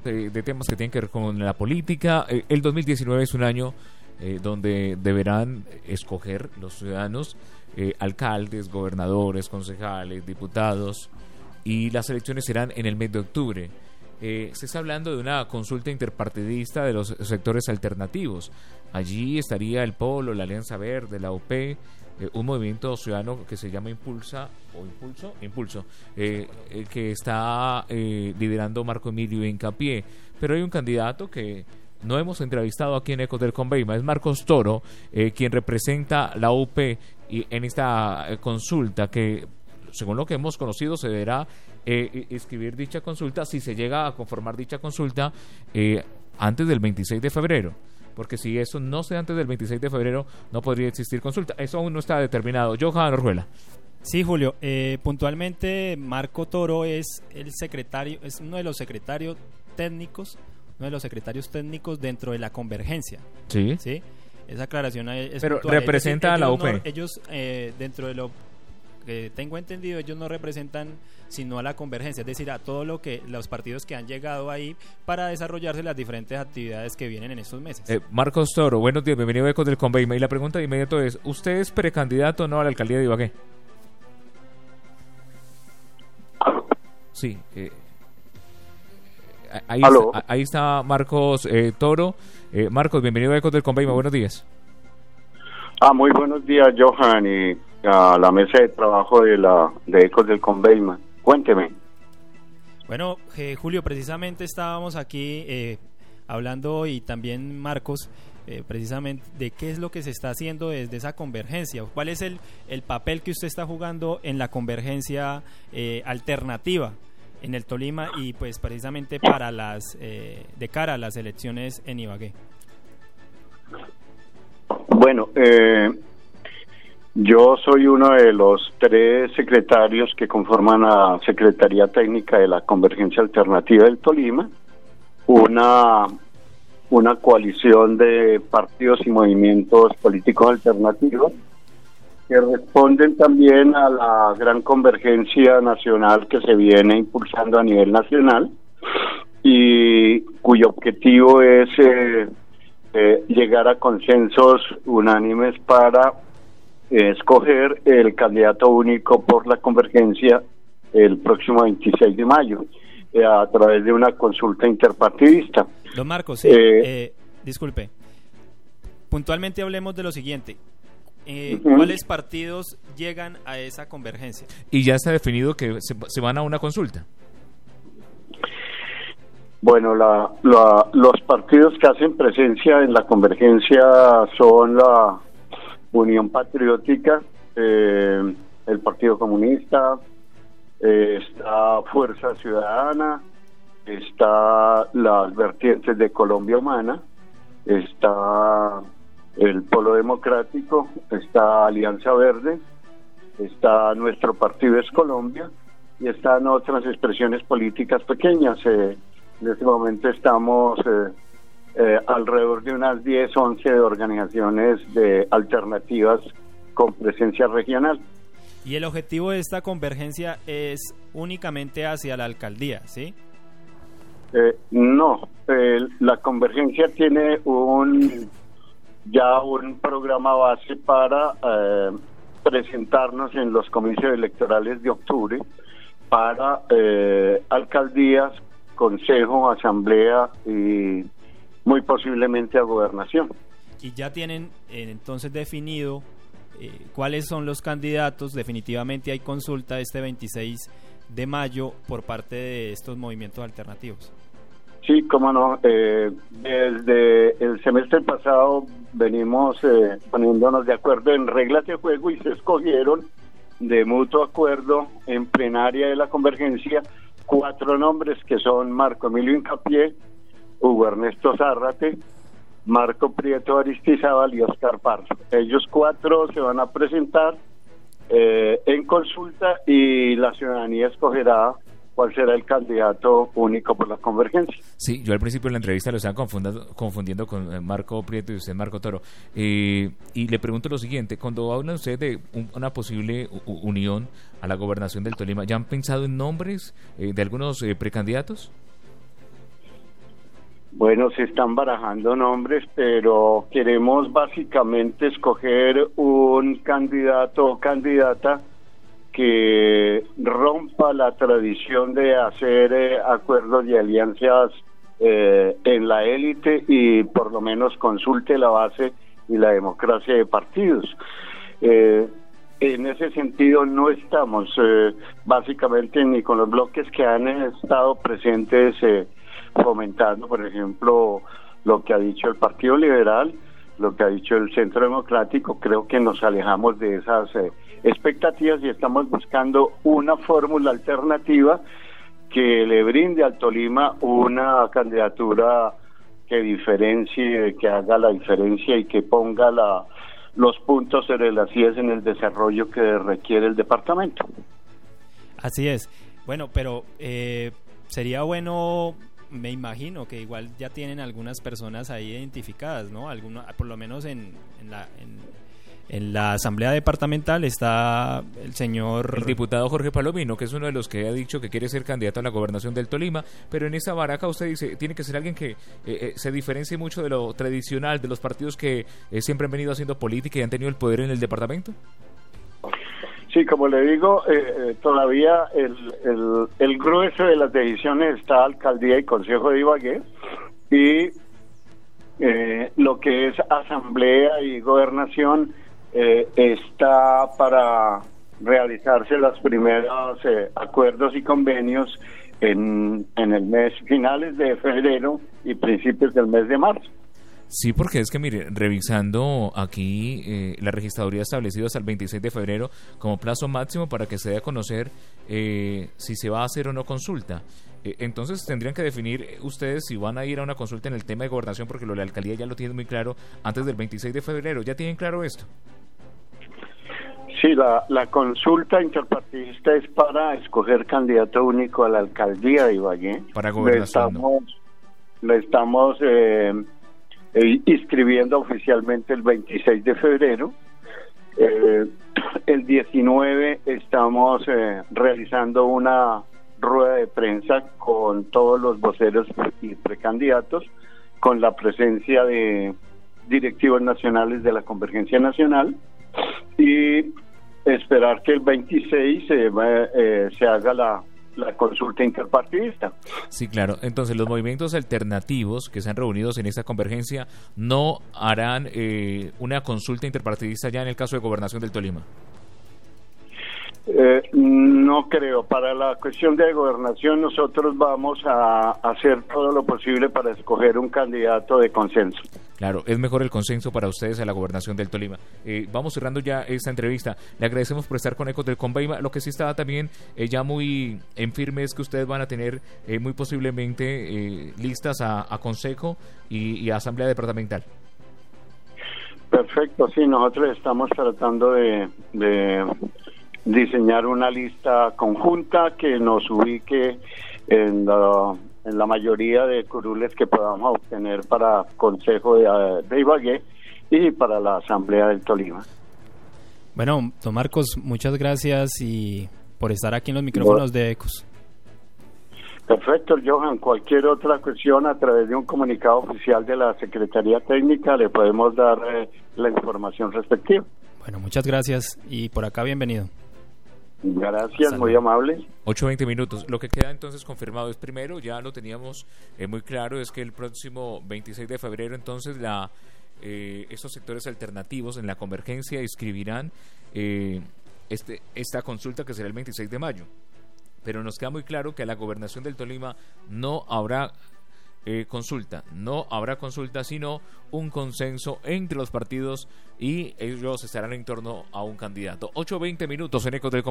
de temas que tienen que ver con la política. El 2019 es un año donde deberán escoger los ciudadanos alcaldes, gobernadores, concejales, diputados, y las elecciones serán en el mes de octubre. Se está hablando de una consulta interpartidista de los sectores alternativos. Allí estaría el Polo, la Alianza Verde, la UP, un movimiento ciudadano que se llama Impulso, que está liderando Marco Emilio Hincapié. Pero hay un candidato que no hemos entrevistado aquí en Ecos del Conveima, es Marcos Toro, quien representa la UP y en esta consulta que, según lo que hemos conocido, se deberá escribir dicha consulta, si se llega a conformar dicha consulta antes del 26 de febrero. Porque si eso no se da antes del 26 de febrero, no podría existir consulta. Eso aún no está determinado. Johan Orjuela. Sí, Julio. Puntualmente, Marco Toro es el secretario, es uno de los secretarios técnicos dentro de la convergencia. Sí. ¿Sí? Esa aclaración es pero puntual. representa a la UP. Ellos, dentro de lo que tengo entendido, ellos no representan sino a la convergencia, es decir, a todo lo que los partidos que han llegado ahí para desarrollarse las diferentes actividades que vienen en estos meses. Marcos Toro, buenos días, bienvenido a Ecos del Conveima. Y la pregunta de inmediato es, ¿usted es precandidato o no a la alcaldía de Ibagué? Sí. Ahí está Marcos Toro. Marcos, bienvenido a Ecos del Conveima, buenos días. Muy buenos días, Johan, y a la mesa de trabajo de Ecos del Conveima. Cuénteme. Bueno, Julio, precisamente estábamos aquí hablando, y también Marcos, precisamente de qué es lo que se está haciendo desde esa convergencia. ¿Cuál es el papel que usted está jugando en la convergencia alternativa en el Tolima y pues precisamente para de cara a las elecciones en Ibagué? Bueno, yo soy uno de los 3 secretarios que conforman la Secretaría Técnica de la Convergencia Alternativa del Tolima, una coalición de partidos y movimientos políticos alternativos que responden también a la gran convergencia nacional que se viene impulsando a nivel nacional y cuyo objetivo es llegar a consensos unánimes para escoger el candidato único por la convergencia el próximo 26 de mayo a través de una consulta interpartidista. Don Marcos, sí, disculpe. Puntualmente hablemos de lo siguiente. ¿Cuáles partidos llegan a esa convergencia? Y ya está definido que se van a una consulta. Bueno, los partidos que hacen presencia en la convergencia son la Unión Patriótica, el Partido Comunista, está Fuerza Ciudadana, está las vertientes de Colombia Humana, está el Polo Democrático, está Alianza Verde, está nuestro partido Es Colombia y están otras expresiones políticas pequeñas. En este momento estamos alrededor de unas 10, 11 organizaciones de alternativas con presencia regional. Y el objetivo de esta convergencia es únicamente hacia la alcaldía, ¿sí? No, la convergencia tiene un programa base para presentarnos en los comicios electorales de octubre para alcaldías, consejo, asamblea y muy posiblemente a gobernación. Y ya tienen entonces definido cuáles son los candidatos. Definitivamente hay consulta este 26 de mayo por parte de estos movimientos alternativos. Sí, cómo no. Desde el semestre pasado venimos poniéndonos de acuerdo en reglas de juego y se escogieron de mutuo acuerdo en plenaria de la convergencia 4 nombres que son Marco Emilio Hincapié, Hugo Ernesto Zárrate, Marco Prieto Aristizábal y Oscar Pardo. Ellos 4 se van a presentar en consulta y la ciudadanía escogerá cuál será el candidato único por la convergencia. Sí, yo al principio de la entrevista lo estaba confundiendo con Marco Prieto y usted Marco Toro. Y le pregunto lo siguiente, cuando hablan ustedes de una posible unión a la gobernación del Tolima, ¿ya han pensado en nombres de algunos precandidatos? Bueno, se están barajando nombres, pero queremos básicamente escoger un candidato o candidata que rompa la tradición de hacer acuerdos y alianzas en la élite y por lo menos consulte la base y la democracia de partidos. En ese sentido no estamos básicamente ni con los bloques que han estado presentes fomentando, por ejemplo, lo que ha dicho el Partido Liberal, lo que ha dicho el Centro Democrático. Creo que nos alejamos de esas expectativas y estamos buscando una fórmula alternativa que le brinde al Tolima una candidatura que diferencie, que haga la diferencia y que ponga los puntos sobre las IES en el desarrollo que requiere el departamento. Así es. Bueno, pero sería bueno, me imagino que igual ya tienen algunas personas ahí identificadas, ¿no? Por lo menos en la asamblea departamental está el diputado Jorge Palomino, que es uno de los que ha dicho que quiere ser candidato a la gobernación del Tolima, pero en esa baraja usted dice, tiene que ser alguien que se diferencie mucho de lo tradicional, de los partidos que siempre han venido haciendo política y han tenido el poder en el departamento. Sí, como le digo, todavía el grueso de las decisiones está alcaldía y consejo de Ibagué, y lo que es asamblea y gobernación está para realizarse los primeros acuerdos y convenios en el mes finales de febrero y principios del mes de marzo. Sí, porque es que, mire, revisando aquí, la registraduría ha establecido hasta el 26 de febrero como plazo máximo para que se dé a conocer si se va a hacer o no consulta. Entonces tendrían que definir ustedes si van a ir a una consulta en el tema de gobernación, porque lo de la alcaldía ya lo tienen muy claro antes del 26 de febrero. ¿Ya tienen claro esto? Sí, la consulta interpartidista es para escoger candidato único a la alcaldía de Ibagué. Para gobernación. Le estamos inscribiendo oficialmente el 26 de febrero. El 19 estamos realizando una rueda de prensa con todos los voceros y precandidatos, con la presencia de directivos nacionales de la Convergencia Nacional, y esperar que el 26 se haga la consulta interpartidista. Sí, claro. Entonces, los movimientos alternativos que se han reunido en esta convergencia no harán una consulta interpartidista ya en el caso de gobernación del Tolima. No creo. Para la cuestión de gobernación nosotros vamos a hacer todo lo posible para escoger un candidato de consenso. Claro, es mejor el consenso para ustedes a la gobernación del Tolima. Vamos cerrando ya esta entrevista. Le agradecemos por estar con Ecos del Conveima. Lo que sí está también ya muy en firme es que ustedes van a tener muy posiblemente listas a consejo y a asamblea departamental. Perfecto, sí, nosotros estamos tratando de diseñar una lista conjunta que nos ubique en la mayoría de curules que podamos obtener para Consejo de Ibagué y para la Asamblea del Tolima. Bueno, don Marcos, muchas gracias y por estar aquí en los micrófonos de Ecos. Perfecto, Johan. Cualquier otra cuestión, a través de un comunicado oficial de la Secretaría Técnica le podemos dar la información respectiva. Bueno, muchas gracias y por acá bienvenido. Gracias, muy amable. 8:20 minutos. Lo que queda entonces confirmado es, primero, ya lo teníamos muy claro, es que el próximo 26 de febrero entonces estos sectores alternativos en la convergencia inscribirán esta consulta que será el 26 de mayo. Pero nos queda muy claro que a la gobernación del Tolima no habrá consulta, sino un consenso entre los partidos y ellos estarán en torno a un candidato. 8:20 minutos en Ecos del